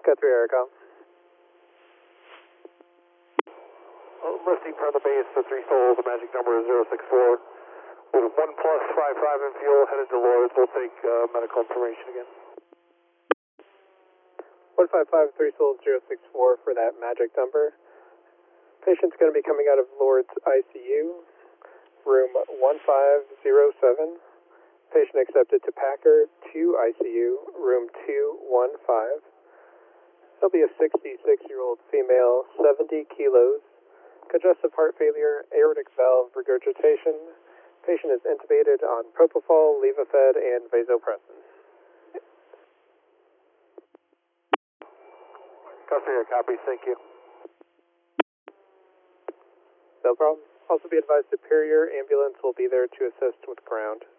Got 3 Aircom. Listing from the base for 3 souls, the magic number is 064. With 1 plus 55 in fuel, headed to Lourdes. We'll take medical information again. 155 3 Souls 064 for that magic number. Patient's going to be coming out of Lourdes ICU, room 1507. Patient accepted to Packer 2 ICU, room 215. He'll be a 66-year-old female, 70 kilos, congestive heart failure, aortic valve regurgitation. Patient is intubated on propofol, Levophed, and vasopressin. Customer copy, thank you. No problem. Also be advised Superior Ambulance will be there to assist with ground.